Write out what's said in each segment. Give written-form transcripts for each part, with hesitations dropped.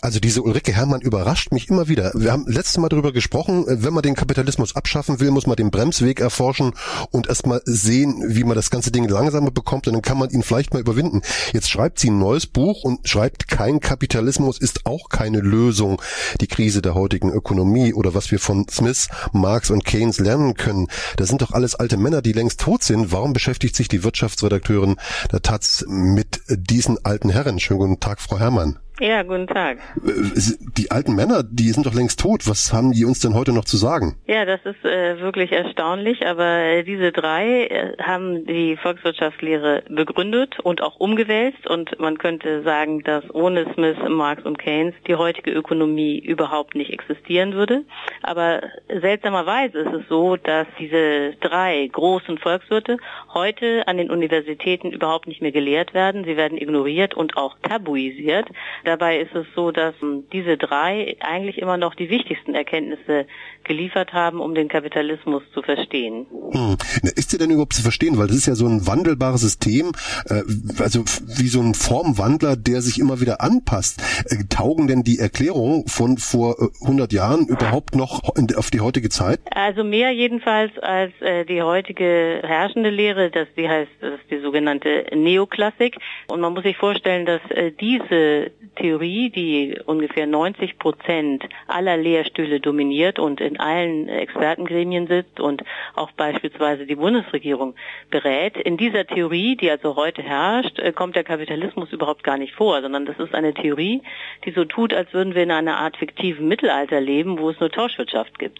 Also diese Ulrike Herrmann überrascht mich immer wieder. Wir haben letztes Mal darüber gesprochen, wenn man den Kapitalismus abschaffen will, muss man den Bremsweg erforschen und erstmal sehen, wie man das ganze Ding langsamer bekommt, und dann kann man ihn vielleicht mal überwinden. Jetzt schreibt sie ein neues Buch und schreibt, kein Kapitalismus ist auch keine Lösung. Die Krise der heutigen Ökonomie oder was wir von Smith, Marx und Keynes lernen können. Das sind doch alles alte Männer, die längst tot sind. Warum beschäftigt sich die Wirtschaftsredakteurin der Taz mit diesen alten Herren? Schönen guten Tag, Frau Herrmann. Ja, guten Tag. Die alten Männer, die sind doch längst tot. Was haben die uns denn heute noch zu sagen? Ja, das ist wirklich erstaunlich, aber diese drei haben die Volkswirtschaftslehre begründet und auch umgewälzt, und man könnte sagen, dass ohne Smith, Marx und Keynes die heutige Ökonomie überhaupt nicht existieren würde. Aber seltsamerweise ist es so, dass diese drei großen Volkswirte heute an den Universitäten überhaupt nicht mehr gelehrt werden. Sie werden ignoriert und auch tabuisiert. Dabei ist es so, dass diese drei eigentlich immer noch die wichtigsten Erkenntnisse geliefert haben, um den Kapitalismus zu verstehen. Ist der denn überhaupt zu verstehen? Weil das ist ja so ein wandelbares System, also wie so ein Formwandler, der sich immer wieder anpasst. Taugen denn die Erklärungen von vor 100 Jahren überhaupt noch auf die heutige Zeit? Also mehr jedenfalls als die heutige herrschende Lehre, das ist die sogenannte Neoklassik. Und man muss sich vorstellen, dass diese Theorie, die ungefähr 90% aller Lehrstühle dominiert und in allen Expertengremien sitzt und auch beispielsweise die Bundesregierung berät. In dieser Theorie, die also heute herrscht, kommt der Kapitalismus überhaupt gar nicht vor, sondern das ist eine Theorie, die so tut, als würden wir in einer Art fiktiven Mittelalter leben, wo es nur Tauschwirtschaft gibt.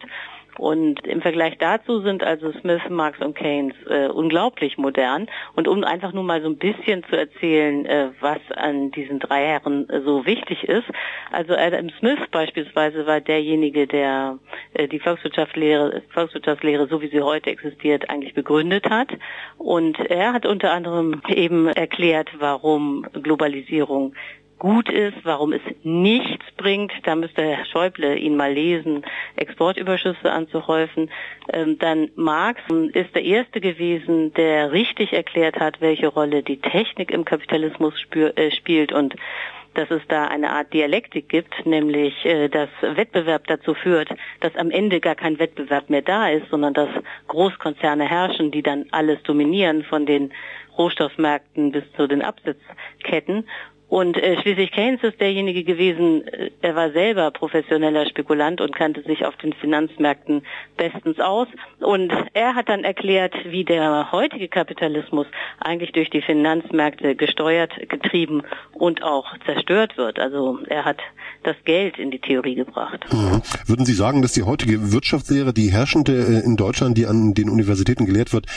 Und im Vergleich dazu sind also Smith, Marx und Keynes unglaublich modern. Und um einfach nur mal so ein bisschen zu erzählen, was an diesen drei Herren so wichtig ist. Also Adam Smith beispielsweise war derjenige, der die Volkswirtschaftslehre, so wie sie heute existiert, eigentlich begründet hat. Und er hat unter anderem eben erklärt, warum Globalisierung gut ist, warum es nichts bringt. Da müsste Herr Schäuble ihn mal lesen, Exportüberschüsse anzuhäufen. Dann Marx ist der Erste gewesen, der richtig erklärt hat, welche Rolle die Technik im Kapitalismus spielt und dass es da eine Art Dialektik gibt, nämlich dass Wettbewerb dazu führt, dass am Ende gar kein Wettbewerb mehr da ist, sondern dass Großkonzerne herrschen, die dann alles dominieren, von den Rohstoffmärkten bis zu den Absatzketten. Und schließlich Keynes ist derjenige gewesen, er war selber professioneller Spekulant und kannte sich auf den Finanzmärkten bestens aus. Und er hat dann erklärt, wie der heutige Kapitalismus eigentlich durch die Finanzmärkte gesteuert, getrieben und auch zerstört wird. Also er hat das Geld in die Theorie gebracht. Würden Sie sagen, dass die heutige Wirtschaftslehre, die herrschende in Deutschland, die an den Universitäten gelehrt wird,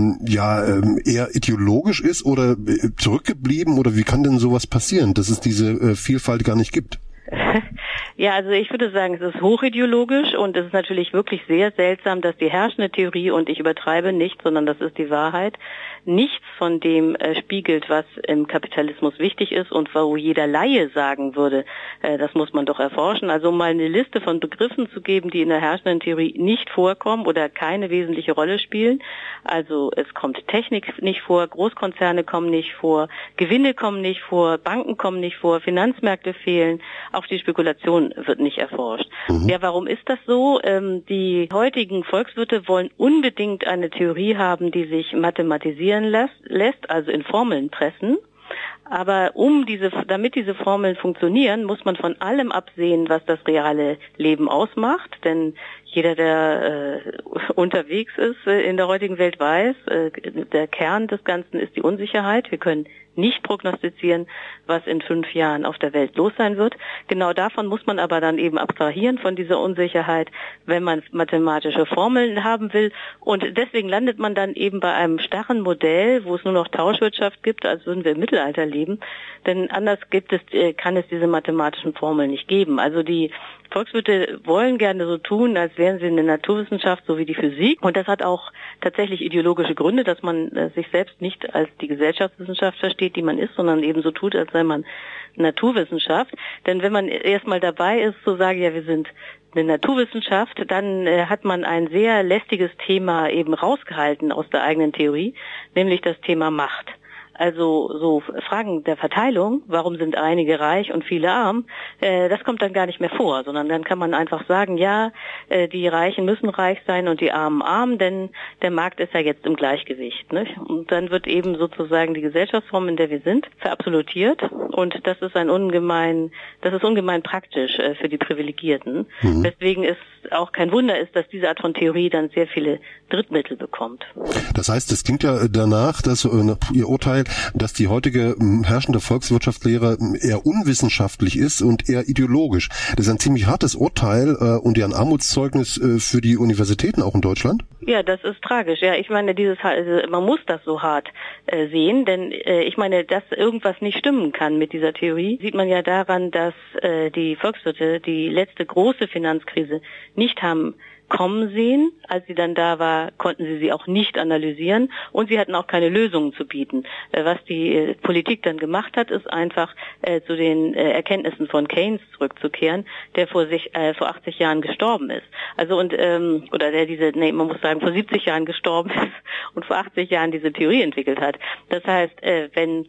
eher ideologisch ist oder zurückgeblieben, oder wie kann denn sowas passieren, dass es diese Vielfalt gar nicht gibt? Ja, also ich würde sagen, es ist hochideologisch, und es ist natürlich wirklich sehr seltsam, dass die herrschende Theorie, und ich übertreibe nicht, sondern das ist die Wahrheit, nichts von dem spiegelt, was im Kapitalismus wichtig ist und wo jeder Laie sagen würde, das muss man doch erforschen. Also um mal eine Liste von Begriffen zu geben, die in der herrschenden Theorie nicht vorkommen oder keine wesentliche Rolle spielen. Also es kommt Technik nicht vor, Großkonzerne kommen nicht vor, Gewinne kommen nicht vor, Banken kommen nicht vor, Finanzmärkte fehlen, auch die Spekulation wird nicht erforscht. Ja, warum ist das so? Die heutigen Volkswirte wollen unbedingt eine Theorie haben, die sich mathematisieren lässt, also in Formeln pressen. Aber damit diese Formeln funktionieren, muss man von allem absehen, was das reale Leben ausmacht. Denn jeder, der unterwegs ist in der heutigen Welt, weiß, der Kern des Ganzen ist die Unsicherheit. Wir können nicht prognostizieren, was in 5 Jahren auf der Welt los sein wird. Genau davon muss man aber dann eben abstrahieren, von dieser Unsicherheit, wenn man mathematische Formeln haben will. Und deswegen landet man dann eben bei einem starren Modell, wo es nur noch Tauschwirtschaft gibt, als würden wir im Mittelalter leben. Denn anders kann es diese mathematischen Formeln nicht geben. Also die Volkswirte wollen gerne so tun, als wären sie eine Naturwissenschaft, so wie die Physik. Und das hat auch tatsächlich ideologische Gründe, dass man sich selbst nicht als die Gesellschaftswissenschaft versteht, die man ist, sondern eben so tut, als sei man Naturwissenschaft. Denn wenn man erstmal dabei ist, zu sagen, ja, wir sind eine Naturwissenschaft, dann hat man ein sehr lästiges Thema eben rausgehalten aus der eigenen Theorie, nämlich das Thema Macht. Also so Fragen der Verteilung, warum sind einige reich und viele arm, das kommt dann gar nicht mehr vor, sondern dann kann man einfach sagen, ja, die Reichen müssen reich sein und die Armen arm, denn der Markt ist ja jetzt im Gleichgewicht. Nicht? Und dann wird eben sozusagen die Gesellschaftsform, in der wir sind, verabsolutiert und das ist ungemein praktisch für die Privilegierten. Deswegen ist auch kein Wunder ist, dass diese Art von Theorie dann sehr viele Drittmittel bekommt. Das heißt, es klingt ja danach, dass Ihr Urteil, dass die heutige herrschende Volkswirtschaftslehre eher unwissenschaftlich ist und eher ideologisch. Das ist ein ziemlich hartes Urteil und ja ein Armutszeugnis für die Universitäten auch in Deutschland. Ja, das ist tragisch. Ja, ich meine, man muss das so hart sehen, denn ich meine, dass irgendwas nicht stimmen kann mit dieser Theorie, sieht man ja daran, dass die Volkswirte die letzte große Finanzkrise nicht haben kommen sehen. Als sie dann da war, konnten sie auch nicht analysieren und sie hatten auch keine Lösungen zu bieten. Was die Politik dann gemacht hat, ist einfach zu den Erkenntnissen von Keynes zurückzukehren, der vor 80 Jahren gestorben ist. Also man muss sagen, vor 70 Jahren gestorben ist und vor 80 Jahren diese Theorie entwickelt hat. Das heißt, wenn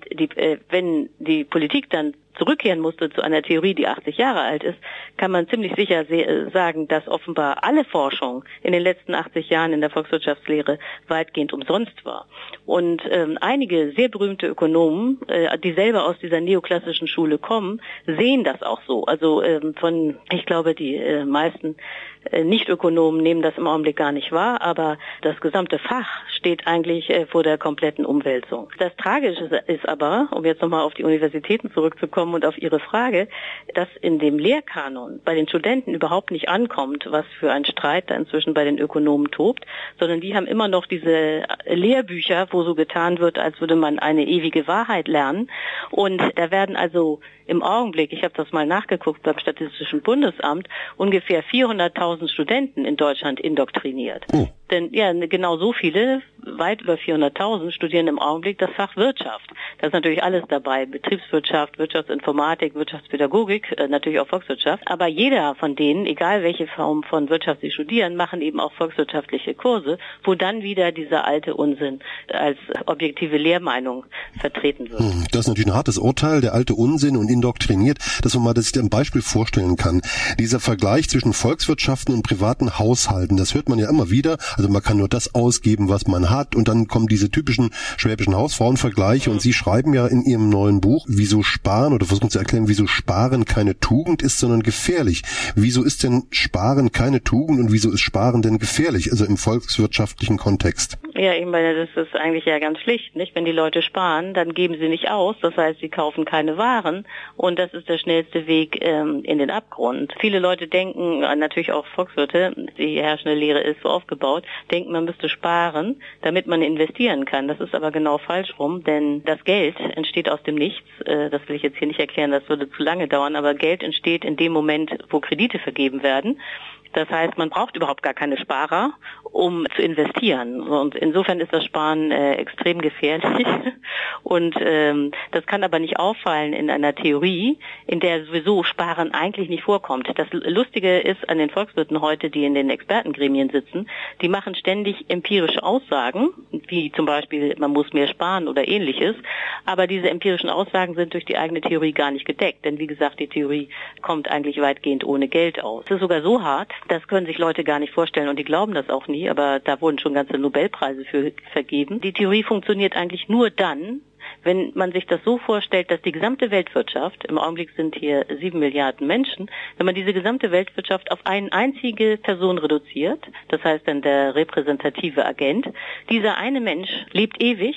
die Politik dann zurückkehren musste zu einer Theorie, die 80 Jahre alt ist, kann man ziemlich sicher sagen, dass offenbar alle Forschung in den letzten 80 Jahren in der Volkswirtschaftslehre weitgehend umsonst war. Und einige sehr berühmte Ökonomen, die selber aus dieser neoklassischen Schule kommen, sehen das auch so. Also ich glaube, die meisten Nicht-Ökonomen nehmen das im Augenblick gar nicht wahr, aber das gesamte Fach steht eigentlich vor der kompletten Umwälzung. Das Tragische ist aber, um jetzt nochmal auf die Universitäten zurückzukommen und auf Ihre Frage, dass in dem Lehrkanon bei den Studenten überhaupt nicht ankommt, was für ein Streit da inzwischen bei den Ökonomen tobt, sondern die haben immer noch diese Lehrbücher, wo so getan wird, als würde man eine ewige Wahrheit lernen. Und da werden also im Augenblick, ich habe das mal nachgeguckt beim Statistischen Bundesamt, ungefähr 400.000 Studenten in Deutschland indoktriniert. Oh. Denn ja, genau so viele, weit über 400.000, studieren im Augenblick das Fach Wirtschaft. Da ist natürlich alles dabei, Betriebswirtschaft, Wirtschaftsinformatik, Wirtschaftspädagogik, natürlich auch Volkswirtschaft. Aber jeder von denen, egal welche Form von Wirtschaft sie studieren, machen eben auch volkswirtschaftliche Kurse, wo dann wieder dieser alte Unsinn als objektive Lehrmeinung vertreten wird. Das ist natürlich ein hartes Urteil, der alte Unsinn und indoktriniert, dass man mal das sich ein Beispiel vorstellen kann. Dieser Vergleich zwischen Volkswirtschaften und privaten Haushalten, das hört man ja immer wieder. Also man kann nur das ausgeben, was man hat, und dann kommen diese typischen schwäbischen Hausfrauenvergleiche, und Sie schreiben ja in Ihrem neuen Buch, wieso Sparen, oder versuchen zu erklären, wieso Sparen keine Tugend ist, sondern gefährlich. Wieso ist denn Sparen keine Tugend und wieso ist Sparen denn gefährlich, also im volkswirtschaftlichen Kontext? Ja, ich meine, das ist eigentlich ja ganz schlicht, nicht? Wenn die Leute sparen, dann geben sie nicht aus, das heißt, sie kaufen keine Waren, und das ist der schnellste Weg in den Abgrund. Viele Leute denken, natürlich auch Volkswirte, die herrschende Lehre ist so aufgebaut, denken, man müsste sparen, damit man investieren kann. Das ist aber genau falsch rum, denn das Geld entsteht aus dem Nichts. Das will ich jetzt hier nicht erklären, das würde zu lange dauern, aber Geld entsteht in dem Moment, wo Kredite vergeben werden. Das heißt, man braucht überhaupt gar keine Sparer, um zu investieren. Und insofern ist das Sparen extrem gefährlich. Und das kann aber nicht auffallen in einer Theorie, in der sowieso Sparen eigentlich nicht vorkommt. Das Lustige ist an den Volkswirten heute, die in den Expertengremien sitzen, die machen ständig empirische Aussagen, wie zum Beispiel, man muss mehr sparen oder ähnliches. Aber diese empirischen Aussagen sind durch die eigene Theorie gar nicht gedeckt. Denn wie gesagt, die Theorie kommt eigentlich weitgehend ohne Geld aus. Es ist sogar so hart, das können sich Leute gar nicht vorstellen und die glauben das auch nie, aber da wurden schon ganze Nobelpreise für vergeben. Die Theorie funktioniert eigentlich nur dann, wenn man sich das so vorstellt, dass die gesamte Weltwirtschaft, im Augenblick sind hier 7 Milliarden Menschen, wenn man diese gesamte Weltwirtschaft auf eine einzige Person reduziert, das heißt dann der repräsentative Agent, dieser eine Mensch lebt ewig,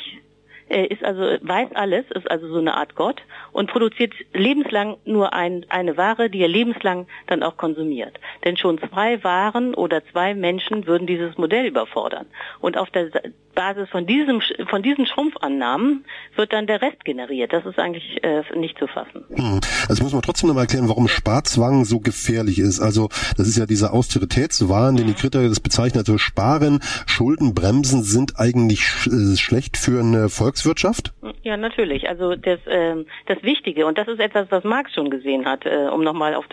weiß alles, ist also so eine Art Gott und produziert lebenslang nur eine Ware, die er lebenslang dann auch konsumiert. Denn schon 2 Waren oder 2 Menschen würden dieses Modell überfordern. Und auf der Basis von diesen Schrumpfannahmen wird dann der Rest generiert. Das ist eigentlich nicht zu fassen. Also muss man trotzdem noch mal erklären, warum Sparzwang so gefährlich ist. Also das ist ja dieser Austeritätswahn, den die Kritiker das bezeichnen. Also Sparen, Schulden bremsen sind eigentlich schlecht für eine Volkswirtschaft Volkswirtschaft? Ja, natürlich. Also das Wichtige, und das ist etwas, was Marx schon gesehen hat, um nochmal auf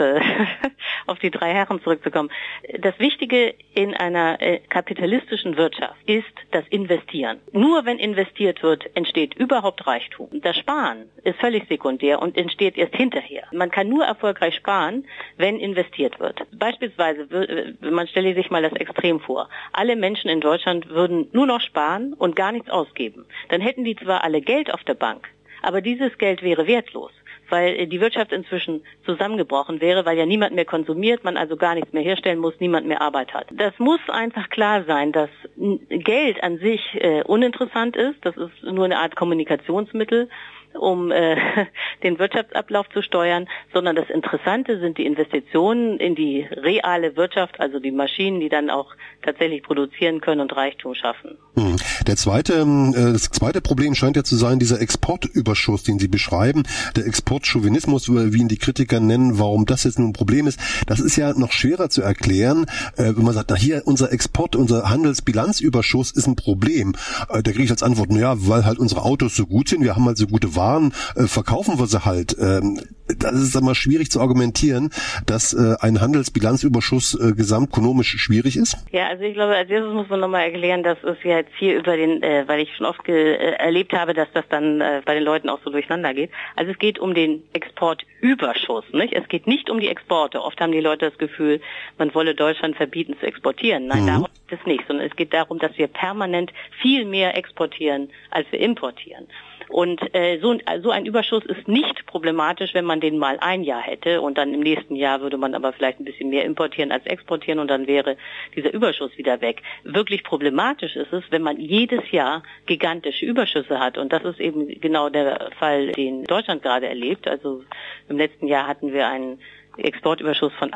die drei Herren zurückzukommen. Das Wichtige in einer kapitalistischen Wirtschaft ist das Investieren. Nur wenn investiert wird, entsteht überhaupt Reichtum. Das Sparen ist völlig sekundär und entsteht erst hinterher. Man kann nur erfolgreich sparen, wenn investiert wird. Beispielsweise, man stelle sich mal das Extrem vor. Alle Menschen in Deutschland würden nur noch sparen und gar nichts ausgeben. Dann hätten die zwar alle Geld auf der Bank, aber dieses Geld wäre wertlos, weil die Wirtschaft inzwischen zusammengebrochen wäre, weil ja niemand mehr konsumiert, man also gar nichts mehr herstellen muss, niemand mehr Arbeit hat. Das muss einfach klar sein, dass Geld an sich uninteressant ist. Das ist nur eine Art Kommunikationsmittel, um den Wirtschaftsablauf zu steuern, sondern das Interessante sind die Investitionen in die reale Wirtschaft, also die Maschinen, die dann auch tatsächlich produzieren können und Reichtum schaffen. Das zweite Problem scheint ja zu sein, dieser Exportüberschuss, den Sie beschreiben, der Exportchauvinismus, wie ihn die Kritiker nennen, warum das jetzt nun ein Problem ist. Das ist ja noch schwerer zu erklären, wenn man sagt, na hier, unser Handelsbilanzüberschuss ist ein Problem. Da kriege ich als Antwort, naja, weil halt unsere Autos so gut sind, wir haben halt so gute Waren, verkaufen wir sie halt. Das ist immer schwierig zu argumentieren, dass ein Handelsbilanzüberschuss gesamtökonomisch schwierig ist. Ja, also ich glaube, als erstes muss man nochmal erklären, dass es ja jetzt hier über weil ich schon oft erlebt habe, dass das dann bei den Leuten auch so durcheinander geht. Also es geht um den Exportüberschuss, nicht? Es geht nicht um die Exporte. Oft haben die Leute das Gefühl, man wolle Deutschland verbieten zu exportieren. Nein, darum geht es nicht, sondern es geht darum, dass wir permanent viel mehr exportieren, als wir importieren. Und so ein Überschuss ist nicht problematisch, wenn man den mal ein Jahr hätte und dann im nächsten Jahr würde man aber vielleicht ein bisschen mehr importieren als exportieren und dann wäre dieser Überschuss wieder weg. Wirklich problematisch ist es, wenn man jedes Jahr gigantische Überschüsse hat und das ist eben genau der Fall, den Deutschland gerade erlebt. Also im letzten Jahr hatten wir einen Exportüberschuss von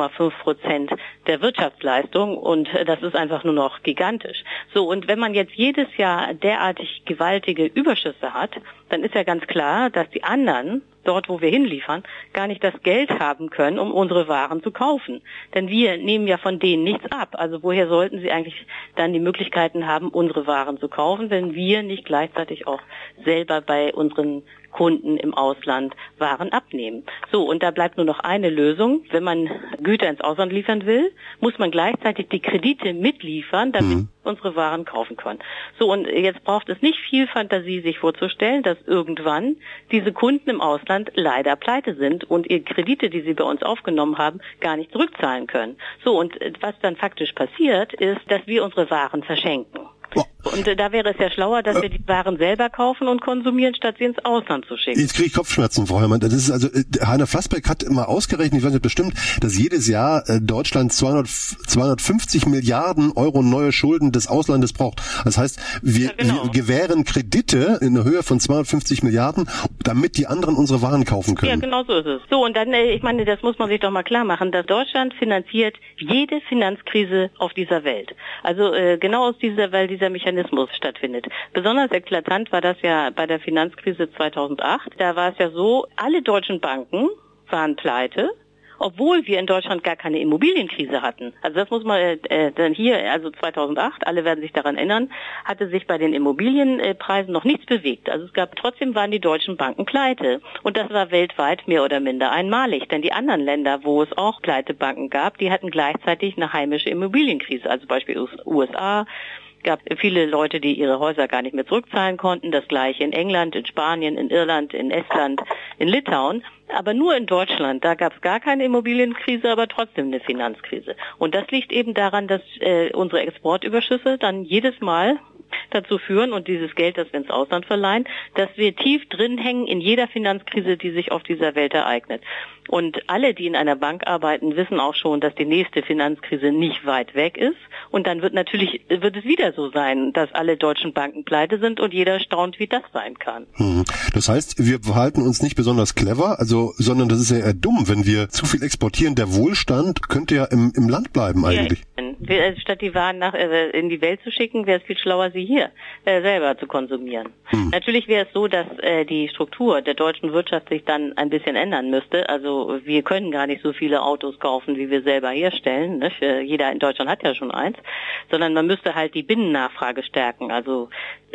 8,5% der Wirtschaftsleistung und das ist einfach nur noch gigantisch. So, und wenn man jetzt jedes Jahr derartig gewaltige Überschüsse hat, dann ist ja ganz klar, dass die anderen, dort wo wir hinliefern, gar nicht das Geld haben können, um unsere Waren zu kaufen. Denn wir nehmen ja von denen nichts ab. Also woher sollten sie eigentlich dann die Möglichkeiten haben, unsere Waren zu kaufen, wenn wir nicht gleichzeitig auch selber bei unseren Kunden im Ausland Waren abnehmen. So, und da bleibt nur noch eine Lösung. Wenn man Güter ins Ausland liefern will, muss man gleichzeitig die Kredite mitliefern, damit wir unsere Waren kaufen können. So, und jetzt braucht es nicht viel Fantasie, sich vorzustellen, dass irgendwann diese Kunden im Ausland leider pleite sind und ihre Kredite, die sie bei uns aufgenommen haben, gar nicht zurückzahlen können. So, und was dann faktisch passiert, ist, dass wir unsere Waren verschenken. Und da wäre es ja schlauer, dass wir die Waren selber kaufen und konsumieren, statt sie ins Ausland zu schicken. Jetzt kriege ich Kopfschmerzen, Frau Herrmann. Das ist also, Heiner Flassbeck hat immer ausgerechnet, ich weiß nicht bestimmt, dass jedes Jahr Deutschland 250 Milliarden Euro neue Schulden des Auslandes braucht. Das heißt, wir gewähren Kredite in der Höhe von 250 Milliarden, damit die anderen unsere Waren kaufen können. Ja, genau so ist es. So, und dann, ich meine, das muss man sich doch mal klar machen, dass Deutschland finanziert jede Finanzkrise auf dieser Welt. Also genau aus weil dieser Mechanismus stattfindet. Besonders eklatant war das ja bei der Finanzkrise 2008. Da war es ja so, alle deutschen Banken waren pleite, obwohl wir in Deutschland gar keine Immobilienkrise hatten. Also das muss man dann hier, also 2008, alle werden sich daran erinnern, hatte sich bei den Immobilienpreisen noch nichts bewegt. Also trotzdem waren die deutschen Banken pleite. Und das war weltweit mehr oder minder einmalig. Denn die anderen Länder, wo es auch Pleitebanken gab, die hatten gleichzeitig eine heimische Immobilienkrise. Also beispielsweise USA, gab viele Leute, die ihre Häuser gar nicht mehr zurückzahlen konnten. Das gleiche in England, in Spanien, in Irland, in Estland, in Litauen. Aber nur in Deutschland, da gab es gar keine Immobilienkrise, aber trotzdem eine Finanzkrise. Und das liegt eben daran, dass unsere Exportüberschüsse dann jedes Mal dazu führen und dieses Geld, das wir ins Ausland verleihen, dass wir tief drin hängen in jeder Finanzkrise, die sich auf dieser Welt ereignet. Und alle, die in einer Bank arbeiten, wissen auch schon, dass die nächste Finanzkrise nicht weit weg ist. Und dann wird es wieder so sein, dass alle deutschen Banken pleite sind und jeder staunt, wie das sein kann. Das heißt, wir verhalten uns nicht besonders clever, sondern das ist ja eher dumm, wenn wir zu viel exportieren. Der Wohlstand könnte ja im Land bleiben eigentlich. Ja, Statt die Waren in die Welt zu schicken, wäre es viel schlauer, sie hier selber zu konsumieren. Natürlich wäre es so, dass die Struktur der deutschen Wirtschaft sich dann ein bisschen ändern müsste. Also wir können gar nicht so viele Autos kaufen, wie wir selber herstellen. Nicht? Jeder in Deutschland hat ja schon eins. Sondern man müsste halt die Binnennachfrage stärken. Also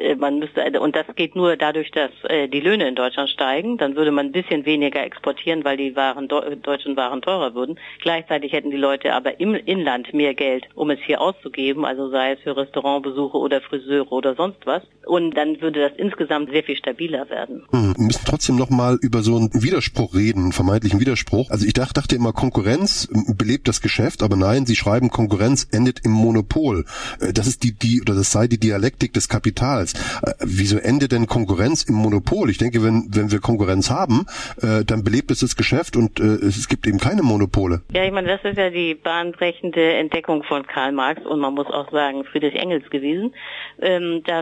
und das geht nur dadurch, dass die Löhne in Deutschland steigen. Dann würde man ein bisschen weniger exportieren, weil die deutschen Waren teurer würden. Gleichzeitig hätten die Leute aber im Inland mehr Geld, um es hier auszugeben, also sei es für Restaurantbesuche oder Friseure oder sonst was. Und dann würde das insgesamt sehr viel stabiler werden. Wir müssen trotzdem noch mal über so einen Widerspruch reden, einen vermeintlichen Widerspruch. Also ich dachte immer, Konkurrenz belebt das Geschäft, aber nein, Sie schreiben, Konkurrenz endet im Monopol. Das ist das sei die Dialektik des Kapitals. Wieso endet denn Konkurrenz im Monopol? Ich denke, wenn wir Konkurrenz haben, dann belebt es das Geschäft und es gibt eben keine Monopole. Ja, ich meine, das ist ja die bahnbrechende Entdeckung von Karl Marx und man muss auch sagen Friedrich Engels gewesen, dass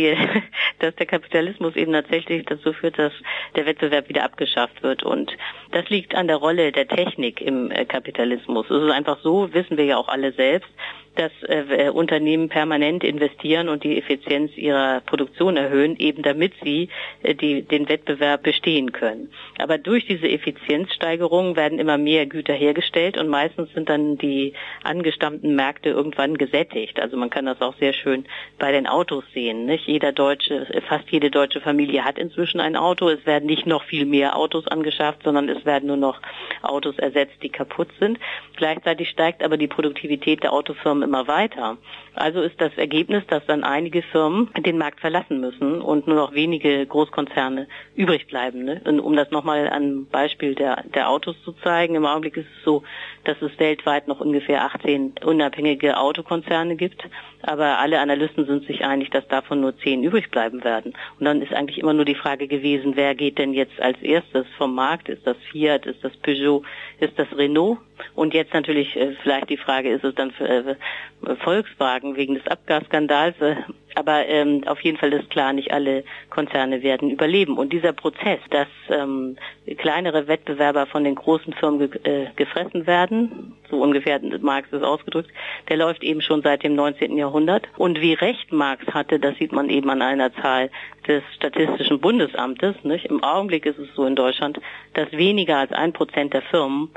der Kapitalismus eben tatsächlich dazu führt, dass der Wettbewerb wieder abgeschafft wird. Und das liegt an der Rolle der Technik im Kapitalismus. Es ist einfach so, wissen wir ja auch alle selbst, dass Unternehmen permanent investieren und die Effizienz ihrer Produktion erhöhen, eben damit sie den Wettbewerb bestehen können. Aber durch diese Effizienzsteigerung werden immer mehr Güter hergestellt und meistens sind dann die angestammten Märkte irgendwann gesättigt. Also man kann das auch sehr schön bei den Autos sehen. Nicht? Fast jede deutsche Familie hat inzwischen ein Auto. Es werden nicht noch viel mehr Autos angeschafft, sondern es werden nur noch Autos ersetzt, die kaputt sind. Gleichzeitig steigt aber die Produktivität der Autofirmen immer weiter. Also ist das Ergebnis, dass dann einige Firmen den Markt verlassen müssen und nur noch wenige Großkonzerne übrig bleiben. Ne? Und um das nochmal an Beispiel der Autos zu zeigen, im Augenblick ist es so, dass es weltweit noch ungefähr 18 unabhängige Autokonzerne gibt, aber alle Analysten sind sich einig, dass davon nur 10 übrig bleiben werden. Und dann ist eigentlich immer nur die Frage gewesen, wer geht denn jetzt als erstes vom Markt? Ist das Fiat, ist das Peugeot, ist das Renault? Und jetzt natürlich vielleicht die Frage, ist es dann Volkswagen wegen des Abgasskandals? Aber auf jeden Fall ist klar, nicht alle Konzerne werden überleben. Und dieser Prozess, dass kleinere Wettbewerber von den großen Firmen gefressen werden, so ungefähr Marx es ausgedrückt, der läuft eben schon seit dem 19. Jahrhundert. Und wie recht Marx hatte, das sieht man eben an einer Zahl des Statistischen Bundesamtes. Nicht? Im Augenblick ist es so in Deutschland, dass weniger als 1% der Firmen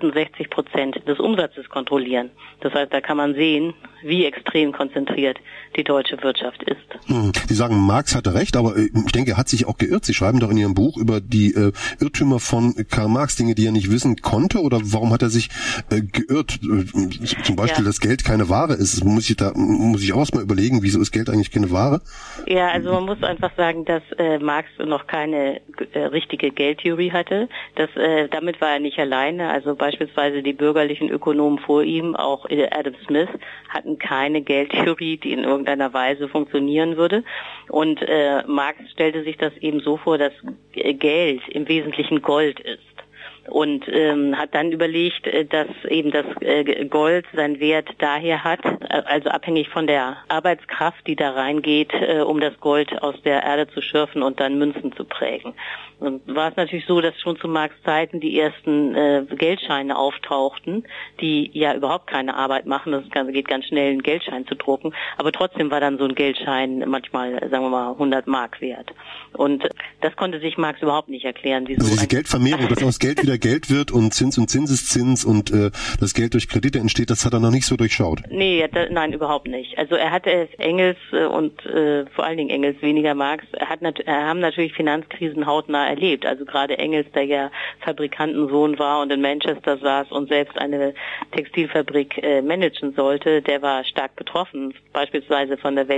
68% des Umsatzes kontrollieren. Das heißt, da kann man sehen, wie extrem konzentriert die deutsche Wirtschaft ist. Sie sagen, Marx hatte recht, aber ich denke, er hat sich auch geirrt. Sie schreiben doch in Ihrem Buch über die Irrtümer von Karl Marx, Dinge, die er nicht wissen konnte, oder warum hat er sich geirrt? Zum Beispiel, dass Geld keine Ware ist. Muss ich auch erstmal überlegen, wieso ist Geld eigentlich keine Ware? Ja, also man muss einfach sagen, dass Marx noch keine richtige Geldtheorie hatte. Damit war er nicht alleine. Also beispielsweise die bürgerlichen Ökonomen vor ihm, auch Adam Smith, hatten keine Geldtheorie, die in irgendeiner Weise funktionieren würde. Und Marx stellte sich das eben so vor, dass Geld im Wesentlichen Gold ist. Und hat dann überlegt, dass eben das Gold seinen Wert daher hat, also abhängig von der Arbeitskraft, die da reingeht, um das Gold aus der Erde zu schürfen und dann Münzen zu prägen. Und war es natürlich so, dass schon zu Marx Zeiten die ersten Geldscheine auftauchten, die ja überhaupt keine Arbeit machen. Das geht ganz schnell, einen Geldschein zu drucken. Aber trotzdem war dann so ein Geldschein manchmal, sagen wir mal, 100 Mark wert. Und das konnte sich Marx überhaupt nicht erklären. Wieso also diese Geldvermehrung, dass aus Geld wieder Geld wird und Zinseszins und das Geld durch Kredite entsteht, das hat er noch nicht so durchschaut. Nee, nein, überhaupt nicht. Also er hatte Engels und vor allen Dingen Engels, weniger Marx, haben natürlich Finanzkrisen hautnah erlebt. Also gerade Engels, der ja Fabrikantensohn war und in Manchester saß und selbst eine Textilfabrik managen sollte, der war stark betroffen, beispielsweise von der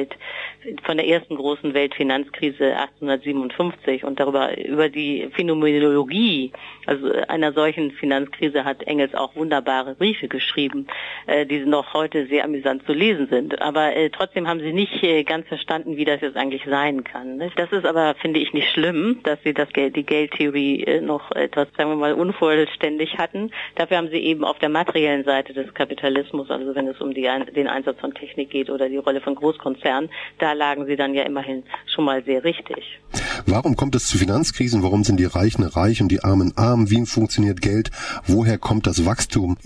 ersten großen Weltfinanzkrise 1857 und über die Phänomenologie, also einer solchen Finanzkrise hat Engels auch wunderbare Briefe geschrieben, die noch heute sehr amüsant zu lesen sind. Aber trotzdem haben sie nicht ganz verstanden, wie das jetzt eigentlich sein kann. Nicht? Das ist aber, finde ich, nicht schlimm, dass sie die Geldtheorie noch etwas, sagen wir mal, unvollständig hatten. Dafür haben sie eben auf der materiellen Seite des Kapitalismus, also wenn es um den Einsatz von Technik geht oder die Rolle von Großkonzernen, da lagen sie dann ja immerhin schon mal sehr richtig. Warum kommt es zu Finanzkrisen? Warum sind die Reichen reich und die Armen arm? Wie funktioniert Geld? Woher kommt das Wachstum?